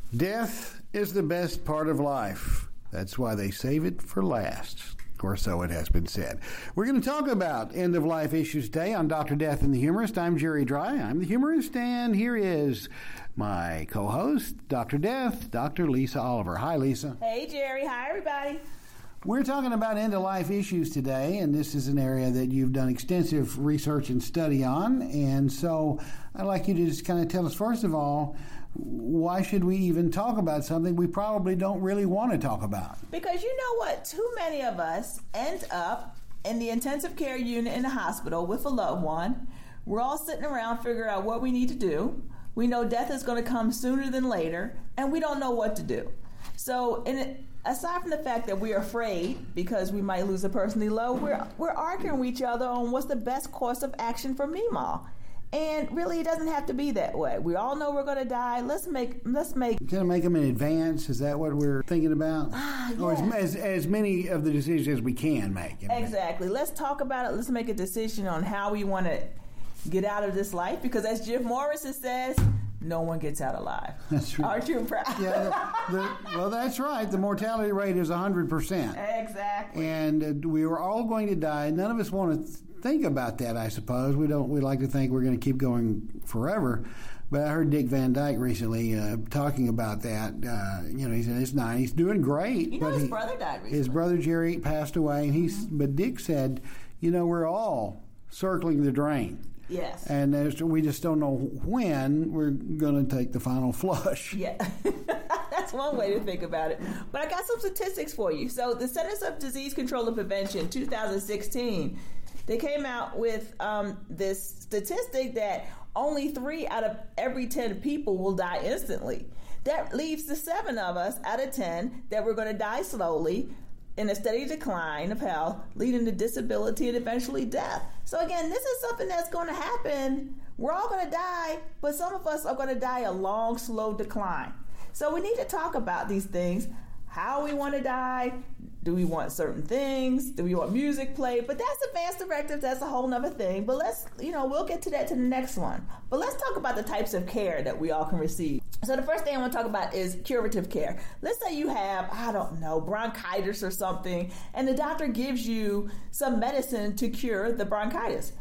Death is the best part of life. That's why they save it for last. Or so it has been said. We're going to talk about end-of-life issues today on Dr. Death and the Humorist. I'm Jerry Dry. I'm the humorist, and here is my co-host, Dr. Death, Dr. Lisa Oliver. Hi, Lisa. Hey, Jerry. Hi, everybody. We're talking about end-of-life issues today, and this is an area that you've done extensive research and study on. And so I'd like you to just kind of tell us, first of all, why should we even talk about something we probably don't really want to talk about? Because you know what? Too many of us end up in the intensive care unit in the hospital with a loved one. We're all sitting around figuring out what we need to do. We know death is going to come sooner than later, and we don't know what to do. So, aside from the fact that we're afraid because we might lose a person we love, we're arguing with each other on what's the best course of action for Meemaw. And really, it doesn't have to be that way. We all know we're going to die. Let's make. Can I make them in advance? Is that what we're thinking about? Yeah. Or as many of the decisions as we can make. Exactly. Let's talk about it. Let's make a decision on how we want to get out of this life. Because as Jim Morrison says, no one gets out alive. That's right. Aren't you proud? Yeah. Well, that's right. The mortality rate is 100%. Exactly. And we were all going to die. None of us want to think about that, I suppose. We like to think we're going to keep going forever. But I heard Dick Van Dyke recently talking about that. He's in his 90s. He's doing great. You know, his brother died recently. His brother Jerry passed away. And but Dick said, we're all circling the drain. Yes. And we just don't know when we're going to take the final flush. Yeah. That's one way to think about it. But I got some statistics for you. So the Centers of Disease Control and Prevention, 2016, they came out with this statistic that only 3 out of every 10 people will die instantly. That leaves the 7 of us out of 10 that we're going to die slowly in a steady decline of health, leading to disability and eventually death. So again, this is something that's going to happen. We're all going to die, but some of us are going to die a long, slow decline. So we need to talk about these things. How we want to die. Do we want certain things? Do we want music played? But that's advanced directives. That's a whole nother thing. But we'll get to that to the next one. But let's talk about the types of care that we all can receive. So the first thing I want to talk about is curative care. Let's say you have, bronchitis or something, and the doctor gives you some medicine to cure the bronchitis.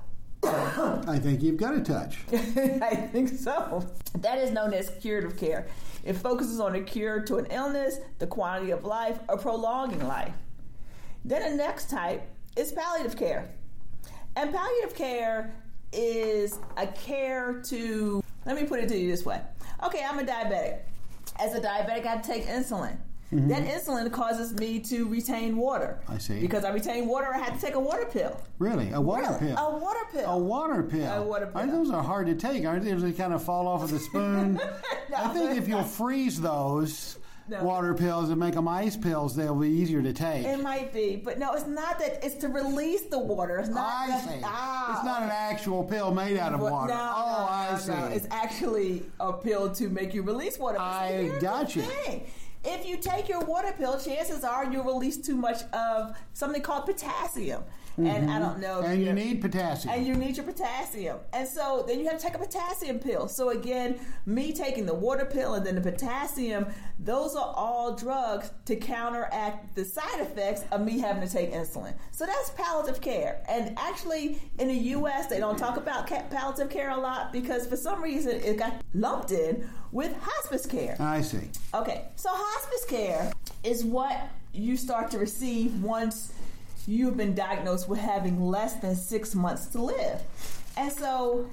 I think you've got a touch. I think so. That is known as curative care. It focuses on a cure to an illness, the quality of life, or prolonging life. Then the next type is palliative care. And palliative care is a care to, let me put it to you this way. Okay, I'm a diabetic. As a diabetic, I have to take insulin. Mm-hmm. That insulin causes me to retain water. I see. Because I retain water, I have to take a water pill. Really? A water pill? A water pill. A water pill. A water pill. Those are hard to take, aren't they? They kind of fall off of the spoon. No, I think if you'll freeze those water pills and make them ice pills, they'll be easier to take. It might be. But no, it's not that. It's to release the water. It's not I see. It's not an actual pill made out of water. I see. No. It's actually a pill to make you release water. I got you. If you take your water pill, chances are you'll release too much of something called potassium. Mm-hmm. And I don't know. And you need potassium. And you need your potassium. And so then you have to take a potassium pill. So again, me taking the water pill and then the potassium, those are all drugs to counteract the side effects of me having to take insulin. So that's palliative care. And actually, in the U.S., they don't talk about palliative care a lot because for some reason it got lumped in with hospice care. I see. Okay, so hospice care is what you start to receive once you've been diagnosed with having less than 6 months to live. And so,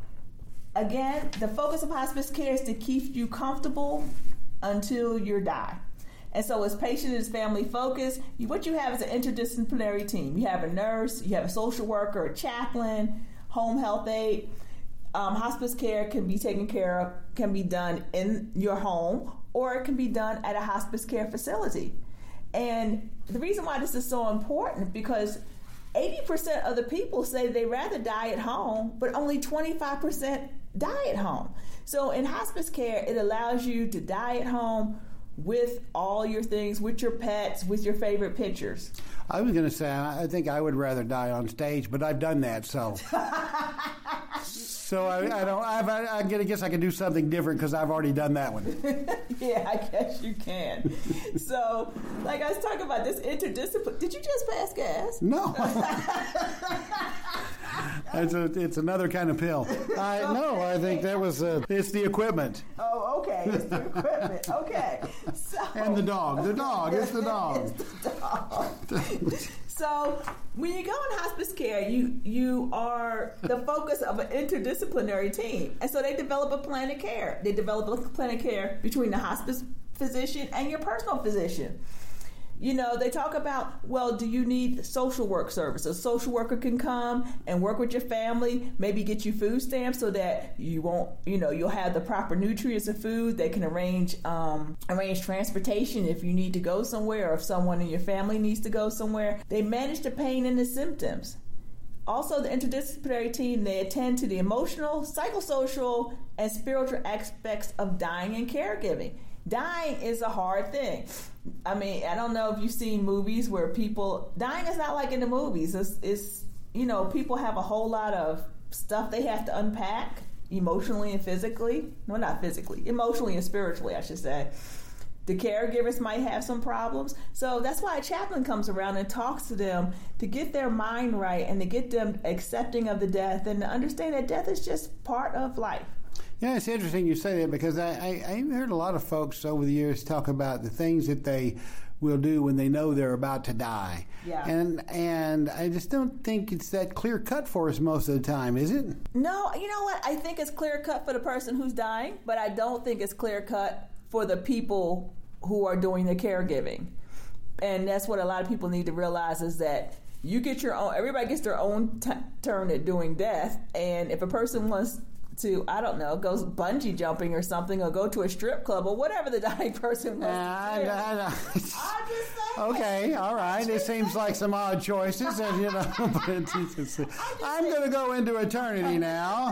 again, the focus of hospice care is to keep you comfortable until you die. And so as patient and family focused, what you have is an interdisciplinary team. You have a nurse, you have a social worker, a chaplain, home health aide. Hospice care can be done in your home, or it can be done at a hospice care facility. And the reason why this is so important because 80% of the people say they rather die at home, but only 25% die at home. So in hospice care, it allows you to die at home with all your things, with your pets, with your favorite pictures. I was going to say, I think I would rather die on stage, but I've done that, so. So I guess I can do something different because I've already done that one. Yeah, I guess you can. So, like I was talking about this interdisciplinary. Did you just pass gas? No. It's another kind of pill. I think that was it's the equipment. Oh, okay. It's the equipment. Okay. So, and the dog. It's the dog. It's the dog. So when you go in hospice care, you are the focus of an interdisciplinary team. And so they develop a plan of care. They develop a plan of care between the hospice physician and your personal physician. You know, they talk about, well, do you need social work services? A social worker can come and work with your family, maybe get you food stamps so that you won't, you'll have the proper nutrients of food. They can arrange transportation if you need to go somewhere or if someone in your family needs to go somewhere. They manage the pain and the symptoms. Also, the interdisciplinary team, they attend to the emotional, psychosocial, and spiritual aspects of dying and caregiving. Dying is a hard thing. I mean, I don't know if you've seen movies where dying is not like in the movies. It's people have a whole lot of stuff they have to unpack emotionally and physically. No, not physically. Emotionally and spiritually, I should say. The caregivers might have some problems. So that's why a chaplain comes around and talks to them to get their mind right and to get them accepting of the death and to understand that death is just part of life. Yeah, it's interesting you say that because I heard a lot of folks over the years talk about the things that they will do when they know they're about to die. Yeah. And I just don't think it's that clear cut for us most of the time, is it? No, you know what? I think it's clear cut for the person who's dying, but I don't think it's clear cut for the people who are doing the caregiving. And that's what a lot of people need to realize is that you get your own, everybody gets their own turn at doing death. And if a person wants to, I don't know, go bungee jumping or something, or go to a strip club or whatever the dying person wants to do. I'm just saying. Okay, all right. It seems like some odd choices, and I'm going to go into eternity now.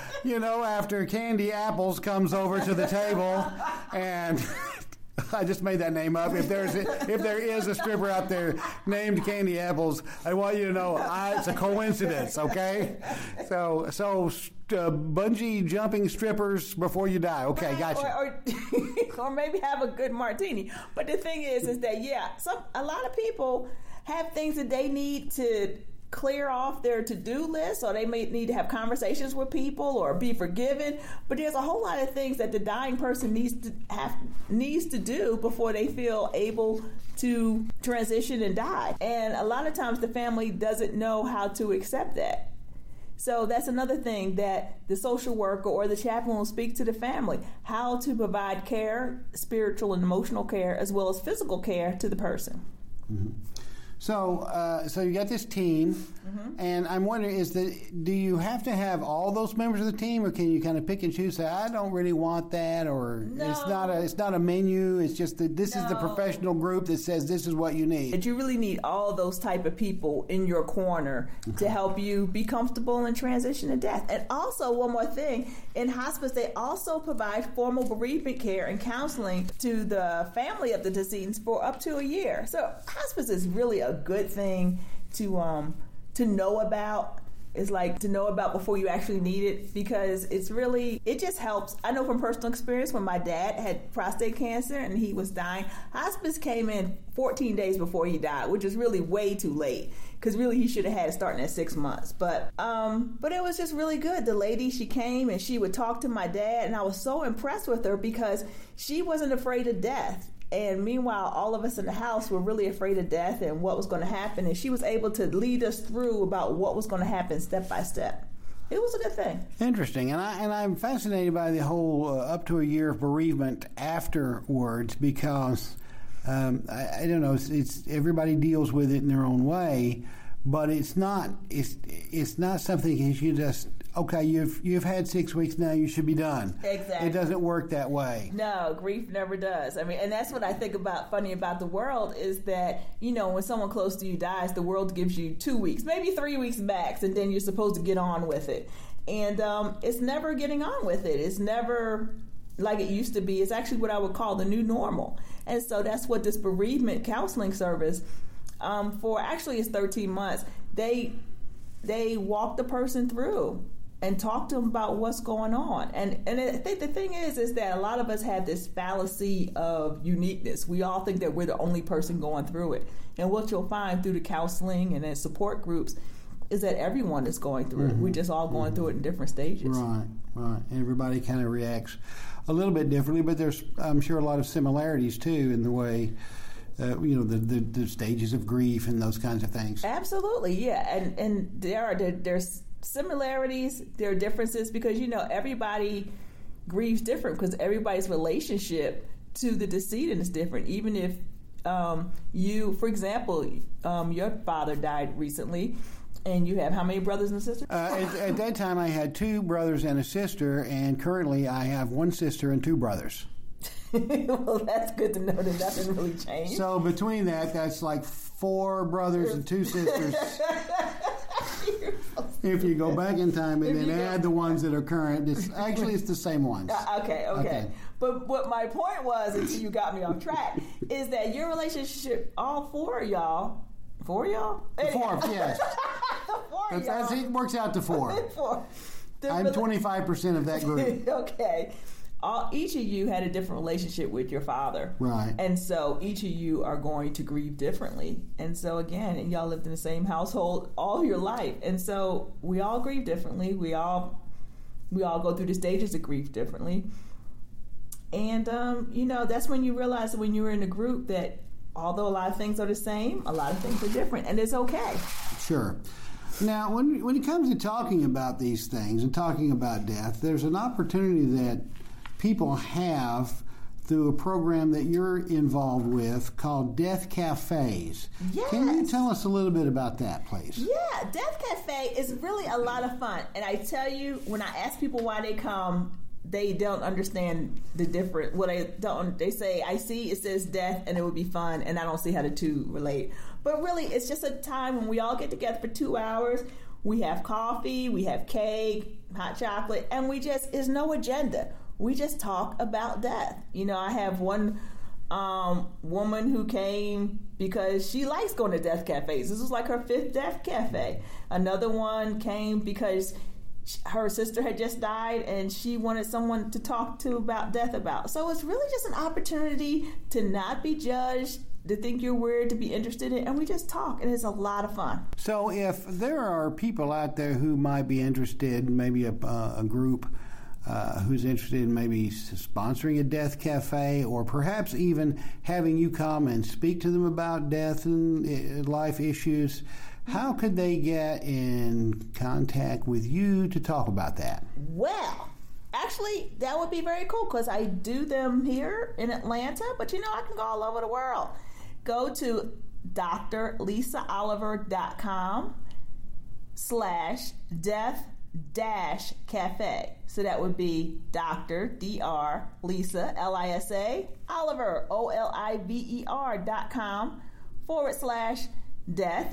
After Candy Apples comes over to the table, and I just made that name up. If there is a stripper out there named Candy Apples, I want you to know it's a coincidence. Okay, so bungee jumping strippers before you die. Okay, gotcha. Or maybe have a good martini. But the thing is that a lot of people have things that they need to clear off their to-do list, or they may need to have conversations with people or be forgiven, but there's a whole lot of things that the dying person needs to do before they feel able to transition and die. And a lot of times the family doesn't know how to accept that. So that's another thing that the social worker or the chaplain will speak to the family, how to provide care, spiritual and emotional care, as well as physical care to the person. Mm-hmm. So you got this team, and I'm wondering, do you have to have all those members of the team, or can you kind of pick and choose? Say, I don't really want that, or no. It's not a menu. It's just that this is the professional group that says this is what you need. But you really need all those type of people in your corner to help you be comfortable and transition to death. And also, one more thing, in hospice, they also provide formal bereavement care and counseling to the family of the decedent for up to a year. So hospice is really a good thing to know about. Is like to know about before you actually need it, because it just helps. I know from personal experience, when my dad had prostate cancer and he was dying, hospice came in 14 days before he died, which is really way too late, because really he should have had it starting at 6 months. But it was just really good. The lady, she came and she would talk to my dad, and I was so impressed with her because she wasn't afraid of death. And meanwhile, all of us in the house were really afraid of death and what was going to happen. And she was able to lead us through about what was going to happen step by step. It was a good thing. Interesting. And I'm fascinated by the whole up to a year of bereavement afterwards, because I don't know, it's everybody deals with it in their own way, but it's not something you just, okay, you've had 6 weeks, now you should be done. Exactly. It doesn't work that way. No, grief never does. I mean, and that's what I think funny about the world is that, when someone close to you dies, the world gives you 2 weeks, maybe 3 weeks max, and then you're supposed to get on with it. And it's never getting on with it. It's never like it used to be. It's actually what I would call the new normal. And so that's what this bereavement counseling service, for actually it's 13 months, they walk the person through and talk to them about what's going on. And I think the thing is that a lot of us have this fallacy of uniqueness. We all think that we're the only person going through it. And what you'll find through the counseling and then support groups is that everyone is going through it. We're just all going through it in different stages. Right. Everybody kind of reacts a little bit differently, but there's, I'm sure, a lot of similarities, too, in the way, the stages of grief and those kinds of things. Absolutely, yeah. And there's similarities, there are differences, because, everybody grieves different because everybody's relationship to the decedent is different. Even if for example, your father died recently, and you have how many brothers and sisters? At that time, I had 2 brothers and a sister, and currently I have 1 sister and 2 brothers. Well, that's good to know that nothing really changed. So between that's like 4 brothers and 2 sisters. If you go back in time and then add the ones that are current, it's the same ones. Okay. But what my point was, until you got me off track, is that your relationship, all 4 of y'all. 4 of y'all? 4, yes. 4 of y'all. It works out to 4. 4. I'm 25% of that group. Okay. Each of you had a different relationship with your father. Right. And so each of you are going to grieve differently. And so again, y'all lived in the same household all your life. And so we all grieve differently. We all go through the stages of grief differently. And, that's when you realize that when you're in a group that although a lot of things are the same, a lot of things are different, and it's okay. Sure. Now, when it comes to talking about these things and talking about death, there's an opportunity that people have through a program that you're involved with called Death Cafes. Yes. Can you tell us a little bit about that, please? Yeah, Death Cafe is really a lot of fun. And I tell you, when I ask people why they come, they don't understand the difference. They say, I see it says death and it would be fun, and I don't see how the two relate. But really, it's just a time when we all get together for 2 hours. We have coffee, we have cake, hot chocolate, and there's no agenda. We just talk about death. I have one woman who came because she likes going to death cafes. This was like her 5th death cafe. Another one came because her sister had just died and she wanted someone to talk to about death about. So it's really just an opportunity to not be judged, to think you're weird, to be interested in, and we just talk, and it's a lot of fun. So if there are people out there who might be interested, maybe a group who's interested in maybe sponsoring a death cafe, or perhaps even having you come and speak to them about death and life issues, how could they get in contact with you to talk about that? Well, actually, that would be very cool because I do them here in Atlanta, but I can go all over the world. Go to drlisaoliver.com/death-cafe. So that would be Dr. Lisa, Lisa, Oliver, Oliver.com/death,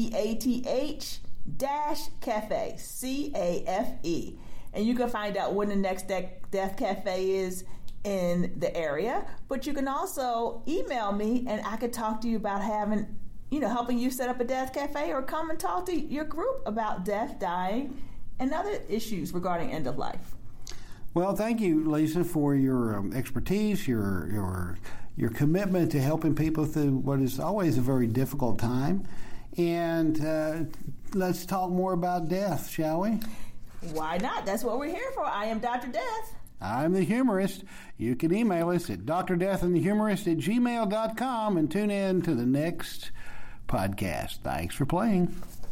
DEATH-cafe, CAFE. And you can find out when the next Death Cafe is in the area. But you can also email me, and I could talk to you about helping you set up a Death Cafe, or come and talk to your group about death, dying, and other issues regarding end of life. Well, thank you, Lisa, for your expertise, your commitment to helping people through what is always a very difficult time. And let's talk more about death, shall we? Why not? That's what we're here for. I am Dr. Death. I'm the Humorist. You can email us at drdeathandthehumorist@gmail.com and tune in to the next podcast. Thanks for playing.